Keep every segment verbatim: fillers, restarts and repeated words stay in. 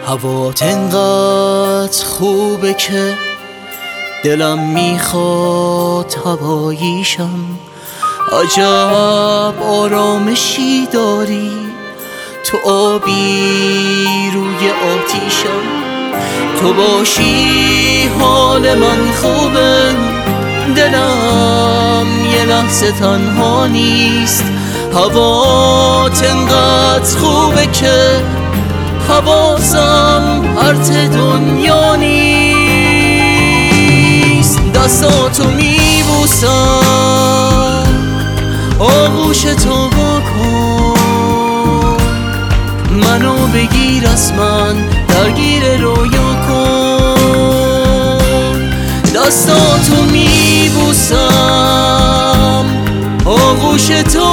هوات انقدر خوبه که دلم میخواد هواییشم. عجب آرامشی داری تو، آبی روی آتیشم. تو باشی حال من خوبه، دلم یه لحظه تنها نیست. هوات انقدر خوبه که حواسم پرت دنیا نیست. دستاتو میبوسم، آغوش تو بکن، منو بگیر از من درگیر رویا کن. دستاتو میبوسم، آغوش تو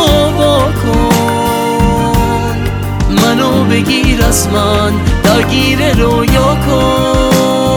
بکن، منو بگیر از من درگیر رویا کن.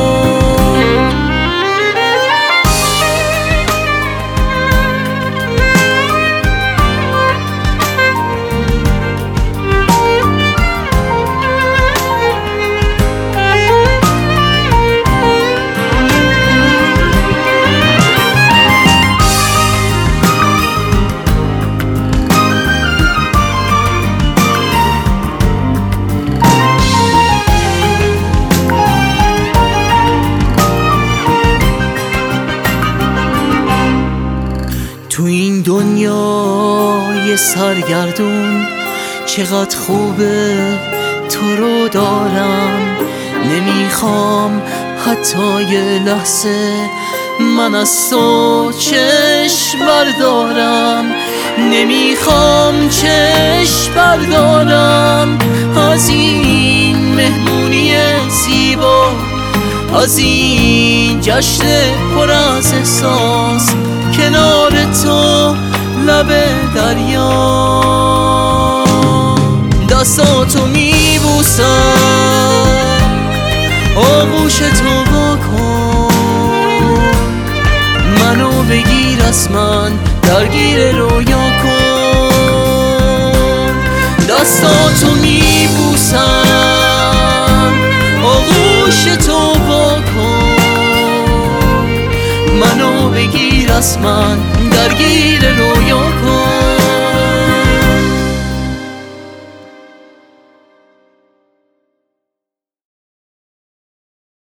تو این دنیای سرگردون چقدر خوبه تو رو دارم. نمیخوام حتی یه لحظه من از تو چشم بردارم. نمیخوام چشم بردارم از این مهمونی زیبا، از این جشن پر از احساس کنار تو لب دریا. دستاتو میبوسم، آغوش تو بکن، منو بگیر از من درگیر رویا کن. دستاتو میبوسم، آغوش تو بکن، منو بگیر از من درگیر رویا کن.